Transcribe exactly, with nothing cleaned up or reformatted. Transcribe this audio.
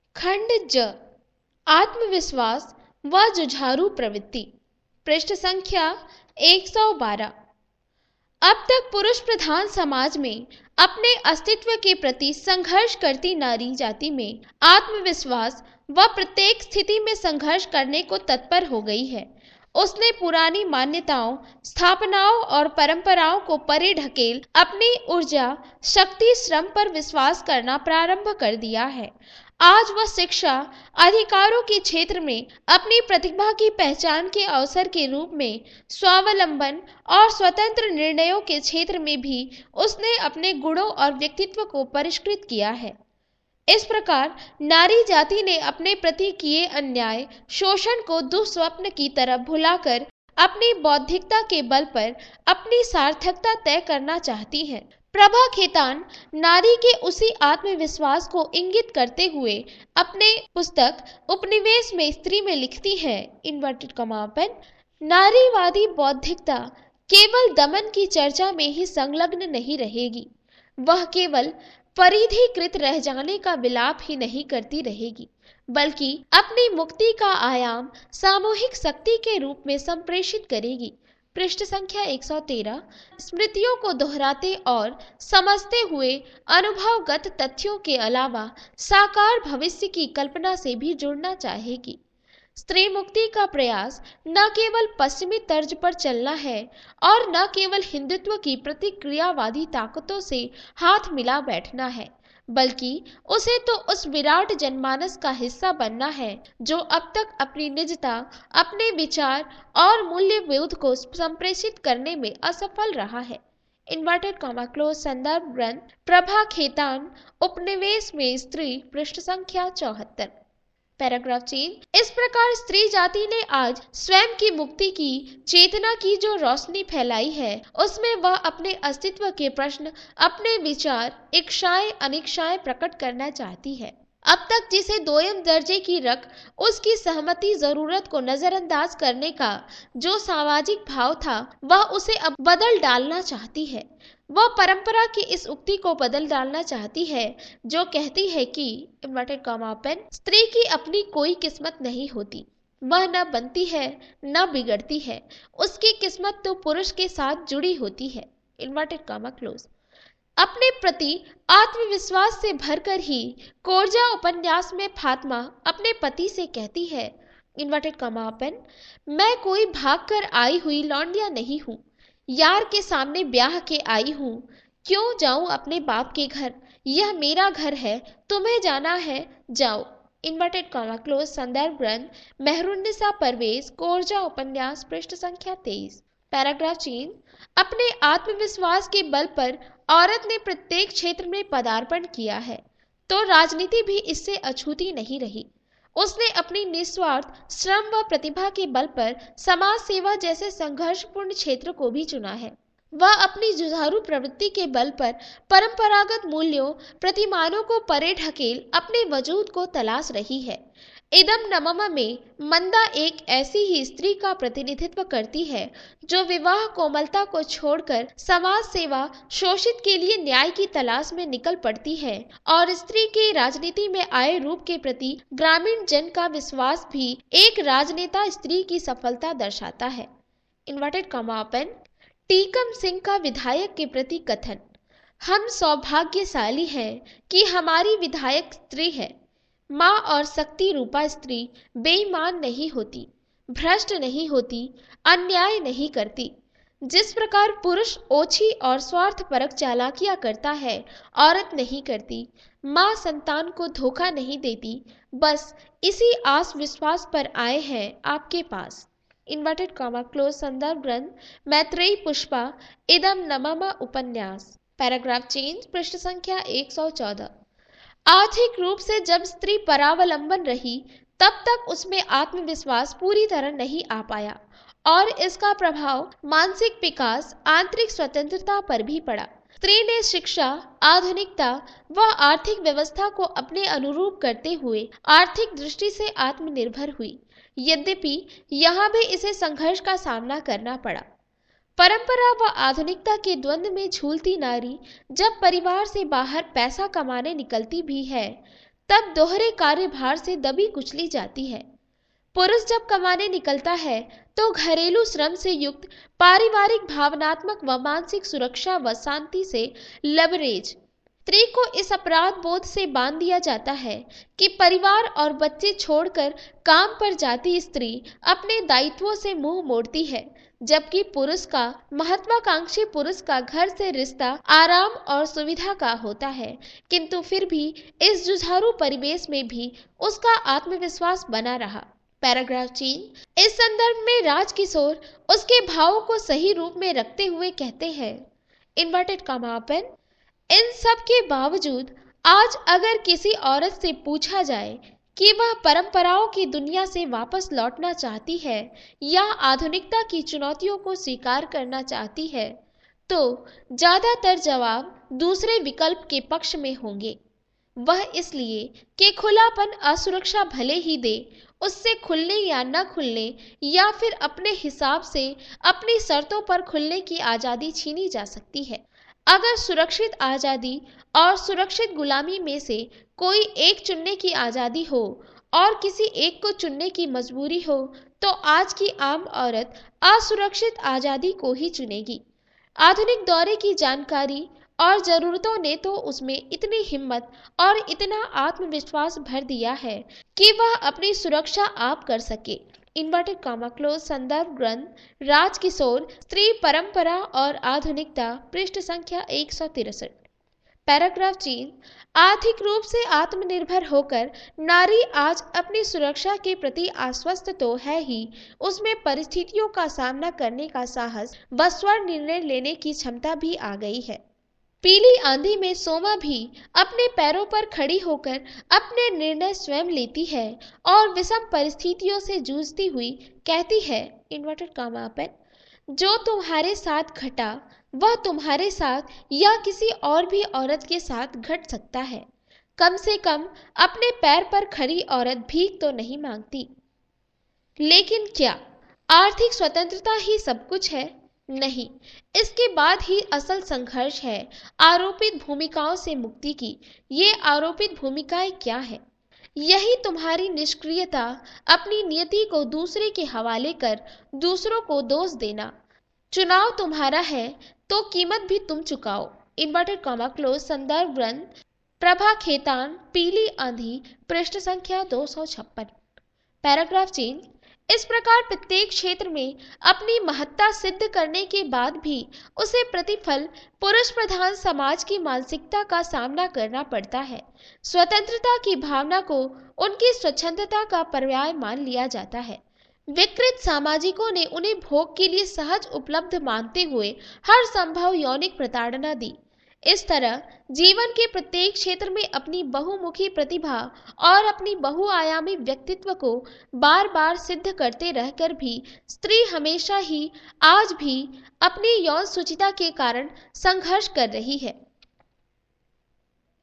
खंड ज आत्मविश्वास व जुझारू प्रवृत्ति, पृष्ठ संख्या एक सौ बारह। अब तक पुरुष प्रधान समाज में अपने अस्तित्व के प्रति संघर्ष करती नारी जाति में आत्मविश्वास व प्रत्येक स्थिति में संघर्ष करने को तत्पर हो गई है। उसने पुरानी मान्यताओं, स्थापनाओं और परंपराओं को परे ढकेल अपनी ऊर्जा, शक्ति, श्रम पर विश्वास करना प्रारंभ कर दिया है। आज वह शिक्षा, अधिकारों के क्षेत्र में अपनी प्रतिभा की पहचान के अवसर के रूप में स्वावलंबन और स्वतंत्र निर्णयों के क्षेत्र में भी उसने अपने गुणों और व्यक्तित्व को परिष्कृत किया है। इस प्रकार नारी जाति ने अपने प्रति किए अन्याय, शोषण को दुस्वप्न की तरह भुलाकर अपनी बौद्धिकता के बल पर अपनी सार्थकता तय करना चाहती है। प्रभा खेतान नारी के उसी आत्मविश्वास को इंगित करते हुए अपने पुस्तक उपनिवेश में स्त्री में लिखती है, इन्वर्टेड कॉमा ओपन, नारीवादी बौद्धिकता केवल दमन की चर्चा में ही संलग्न नहीं रहेगी, वह केवल परिधिकृत रह जाने का विलाप ही नहीं करती रहेगी, बल्कि अपनी मुक्ति का आयाम सामूहिक शक्ति के रूप में संप्रेषित करेगी। पृष्ठ संख्या एक सौ तेरह। स्मृतियों को दोहराते और समझते हुए अनुभवगत तथ्यों के अलावा साकार भविष्य की कल्पना से भी जुड़ना चाहेगी। स्त्री मुक्ति का प्रयास न केवल पश्चिमी तर्ज पर चलना है और न केवल हिंदुत्व की प्रतिक्रियावादी ताकतों से हाथ मिला बैठना है, बल्कि उसे तो उस विराट जनमानस का हिस्सा बनना है जो अब तक अपनी निजता, अपने विचार और मूल्यबोध को संप्रेषित करने में असफल रहा है। Inverted comma close. संदर्भ ग्रंथ प्रभा खेतान, उपनिवेश में स्त्री, पृष्ठ संख्या चौहत्तर। Paragraph change. इस प्रकार स्त्री जाति ने आज स्वयं की मुक्ति की चेतना की जो रोशनी फैलाई है, उसमें वह अपने अस्तित्व के प्रश्न, अपने विचार, इच्छाएं, अनिच्छाएं प्रकट करना चाहती है। अब तक जिसे दोयम दर्जे की रख उसकी सहमति, जरूरत को नजरअंदाज करने का जो सामाजिक भाव था, वह उसे अब बदल डालना चाहती है। वह परंपरा की इस उक्ति को बदल डालना चाहती है जो कहती है कि इन्वर्टेड कॉमा ओपन, स्त्री की अपनी कोई किस्मत नहीं होती, वह न बनती है न बिगड़ती है, उसकी किस्मत तो पुरुष के साथ जुड़ी होती है, इन्वर्टेड कॉमा क्लोज। अपने प्रति आत्मविश्वास से भरकर ही कोरजा उपन्यास में फातिमा अपने पति से कहती है, इन्वर्टेड कॉमा ओपन, मैं कोई भाग कर आई हुई लौंडिया नहीं हूँ, यार के सामने ब्याह के आई हूँ, क्यों जाऊं अपने बाप के घर, यह मेरा घर है, तुम्हें जाना है जाओ, इन्वर्टेड कॉमा क्लोज। संदर्भ ग्रंथ मेहरुन्निसा परवेज, कोरजा उपन्यास, पृष्ठ संख्या तेईस। Paragraph change. अपने आत्मविश्वास के बल पर औरत ने प्रत्येक क्षेत्र में पदार्पण किया है, तो राजनीति भी इससे अछूती नहीं रही। उसने अपनी निस्वार्थ श्रम व प्रतिभा के बल पर समाज सेवा जैसे संघर्षपूर्ण क्षेत्र को भी चुना है। वह अपनी जुझारू प्रवृत्ति के बल पर परंपरागत मूल्यों, प्रतिमानों को परे ढकेल अपने वजूद को तलाश रही है। इदम नमम में मंदा एक ऐसी ही स्त्री का प्रतिनिधित्व करती है जो विवाह कोमलता को छोड़कर समाज सेवा, शोषित के लिए न्याय की तलाश में निकल पड़ती है, और स्त्री के राजनीति में आए रूप के प्रति ग्रामीण जन का विश्वास भी एक राजनेता स्त्री की सफलता दर्शाता है। Inverted comma open. Tikam Singh का विधायक के प्रति कथन, हम सौभाग्यशाली हैं कि हमारी विधायक स्त्री है। माँ और शक्ति रूपा स्त्री बेईमान नहीं होती, भ्रष्ट नहीं होती, अन्याय नहीं करती। जिस प्रकार पुरुष ओछी और स्वार्थपरक चालाकियां करता है, औरत नहीं करती। माँ संतान को धोखा नहीं देती। बस इसी आस विश्वास पर आए हैं आपके पास। Inverted comma close. संदर्भ ग्रंथ मैत्रेयी पुष्पा, इदम नमम उपन्यास। Paragraph change. पृष्ठ संख्या एक सौ चौदह। आर्थिक रूप से जब स्त्री परावलंबन रही, तब तक उसमें आत्मविश्वास पूरी तरह नहीं आ पाया और इसका प्रभाव मानसिक विकास, आंतरिक स्वतंत्रता पर भी पड़ा। स्त्री ने शिक्षा, आधुनिकता व आर्थिक व्यवस्था को अपने अनुरूप करते हुए आर्थिक दृष्टि से आत्मनिर्भर हुई। यद्यपि यहाँ भी इसे संघर्ष का सामना करना पड़ा। परंपरा व आधुनिकता के द्वंद्व में झूलती नारी जब परिवार से बाहर पैसा कमाने निकलती भी है, तब दोहरे कार्यभार से दबी कुचली जाती है। पुरुष जब कमाने निकलता है तो घरेलू श्रम से युक्त पारिवारिक, भावनात्मक व मानसिक सुरक्षा व शांति से लबरेज स्त्री को इस अपराध बोध से बांध दिया जाता है कि परिवार और बच्चे छोड़कर काम पर जाती स्त्री अपने दायित्वों से मुंह मोड़ती है, जबकि पुरुष का महत्वाकांक्षी पुरुष का घर से रिश्ता आराम और सुविधा का होता है। किंतु फिर भी इस जुझारू परिवेश में भी उसका आत्मविश्वास बना रहा। पैराग्राफ चीन। इस संदर्भ में राजकिशोर उसके भावों को सही रूप में रखते हुए कहते हैं, इन्वर्टेड कॉमा ओपन, इन सब के बावजूद आज अगर किसी औरत से पूछा जाए कि वह परंपराओं की दुनिया से वापस लौटना चाहती है या आधुनिकता की चुनौतियों को स्वीकार करना चाहती है, तो ज्यादातर जवाब दूसरे विकल्प के पक्ष में होंगे। वह इसलिए कि खुलापन असुरक्षा भले ही दे, उससे खुलने या न खुलने या फिर अपने हिसाब से अपनी शर्तों पर खुलने की आज़ादी छीनी जा सकती है। अगर सुरक्षित आज़ादी और सुरक्षित गुलामी में से कोई एक चुनने की आज़ादी हो और किसी एक को चुनने की मजबूरी हो, तो आज की आम औरत असुरक्षित आज़ादी को ही चुनेगी। आधुनिक दौरे की जानकारी और ज़रूरतों ने तो उसमें इतनी हिम्मत और इतना आत्मविश्वास भर दिया है कि वह अपनी सुरक्षा आप कर सके। Inverted comma close. संदर्भ ग्रंथ राजकिशोर, स्त्री परंपरा और आधुनिकता, पृष्ठ संख्या एक सौ तिरसठ। पैराग्राफ चीन। आर्थिक रूप से आत्मनिर्भर होकर नारी आज अपनी सुरक्षा के प्रति आश्वस्त तो है ही, उसमें परिस्थितियों का सामना करने का साहस व स्वर निर्णय लेने की क्षमता भी आ गई है। पीली आंधी में सोमा भी अपने पैरों पर खड़ी होकर अपने निर्णय स्वयं लेती है और विषम परिस्थितियों से जूझती हुई कहती है, इन्वर्टेड कॉमा ओपन, जो तुम्हारे साथ घटा वह तुम्हारे साथ या किसी और भी औरत के साथ घट सकता है। कम से कम अपने पैर पर खड़ी औरत भीख तो नहीं मांगती। लेकिन क्या आर्थिक स्वतंत्रता ही सब कुछ है? नहीं, इसके बाद ही असल संघर्ष है आरोपित भूमिकाओं से मुक्ति की। ये आरोपित भूमिकाएं क्या है? यही तुम्हारी निष्क्रियता, अपनी नियति को दूसरे के हवाले कर दूसरों को दोष देना। चुनाव तुम्हारा है तो कीमत भी तुम चुकाओ। Inverted comma close. संदर्भ ग्रंथ प्रभा खेतान, पीली आंधी, पृष्ठ संख्या दो सौ छप्पन। पैराग्राफ चीन। इस प्रकार प्रत्येक क्षेत्र में अपनी महत्ता सिद्ध करने के बाद भी उसे प्रतिफल पुरुष प्रधान समाज की मानसिकता का सामना करना पड़ता है। स्वतंत्रता की भावना को उनकी स्वच्छंदता का पर्याय मान लिया जाता है। विकृत सामाजिकों ने उन्हें भोग के लिए सहज उपलब्ध मानते हुए हर संभव यौनिक प्रताड़ना दी। इस तरह जीवन के प्रत्येक क्षेत्र में अपनी बहुमुखी प्रतिभा और अपनी बहुआयामी व्यक्तित्व को बार बार सिद्ध करते रहकर भी स्त्री हमेशा ही आज भी अपनी यौन सुचिता के कारण संघर्ष कर रही है।